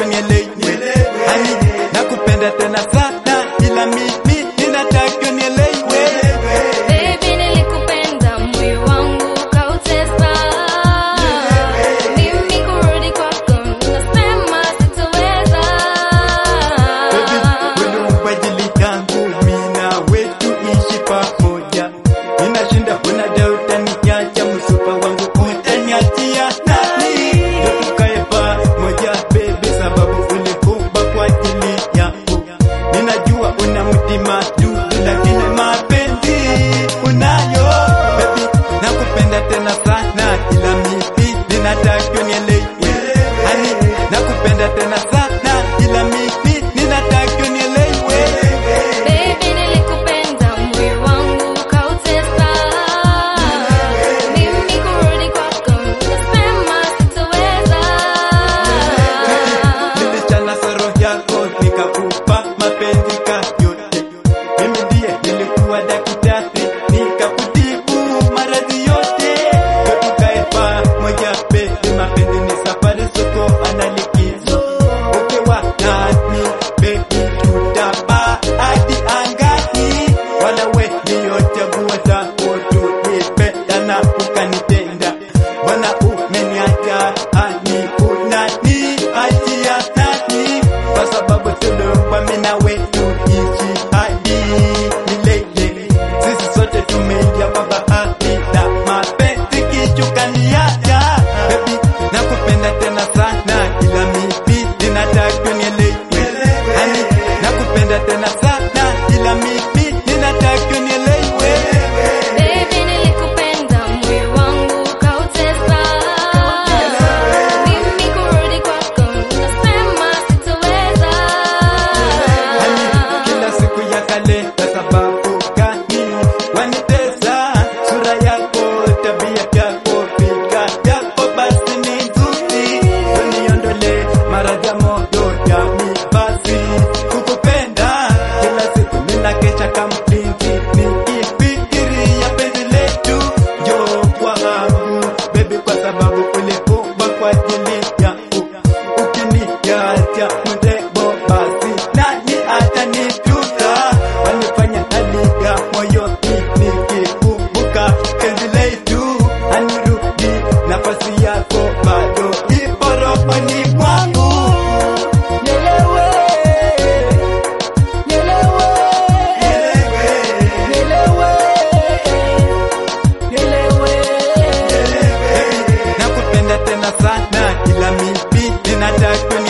nielewe. Hani nakupenda tena sana, ila mimi ninataka nielewe. Baby nilikupenda, moyo wangu ukautesa. Mimi kurudi kwako nasema sitoweza. Baby, wewe mbadili yangu, mimi nawe tuishi pamoja. Ninashinda unadai utaniacha, msupa wangu utaniachia nani? Ndio tukae pamoja baby, sababu ulikufa kwa ajili yangu. Ninajua una mtima dudu, lakini mapenzi unayo. Baby, nakupenda tena sana, ila mimi ninataka nielewe. Hani nakupenda tena sana, ila mimi ninataka nielewe. Baby nilikupenda, moyo wangu ukautesa. Mimi kurudi kwako nasema sitoweza. Nilichana soro yako nikakupa mapenzi yote. Mimi ndiye nilikuwa daktari nikakutibu maradhi yote. Tukae pamoja baby, mapenzi ni safari, soko analikizo. Ukiwa nami baby, tutapaa hadi angani. Wala we ndiyo chaguo zako, tulipendana ukanitenda. Bwana umeniacha hani unaniachia nani? Kwa sababu tuliomba mimi na wewe tuishi hadi milele. Sisi sote tumeingia kwa bahari na mapenzi kichukaniacha. Baby, nakupenda tena sana, ila mimi ninataka nielewe. Hani nakupenda tena sana, ila mimi ninataka nielewe. Baby nilikupenda, moyo wangu ukautesa. Mimi kurudi kwako nasema sitoweza. Hani kila siku ya kale, kwa sababu gani wanitesa? Sura yako, tabia yako, fikra yako basi ni nzuri. Uniondole maradhi ya moyo yami, basi kukupenda kila siku ninakesha kama mlinzi, nikifikiria penzi letu. Njoo kwangu baby, kwa sababu ulikufa kwa ajili yangu. Ukiniacha mrembo, basi nani atanijuta? Wanifanya nalia moyoni nikikumbuka penzi letu. Anirudi, nafasi yako bado ipo rohoni mwangu. Nielewe, nielewe, nielewe, nielewe. Nakupenda tena sana, ila mimi ninataka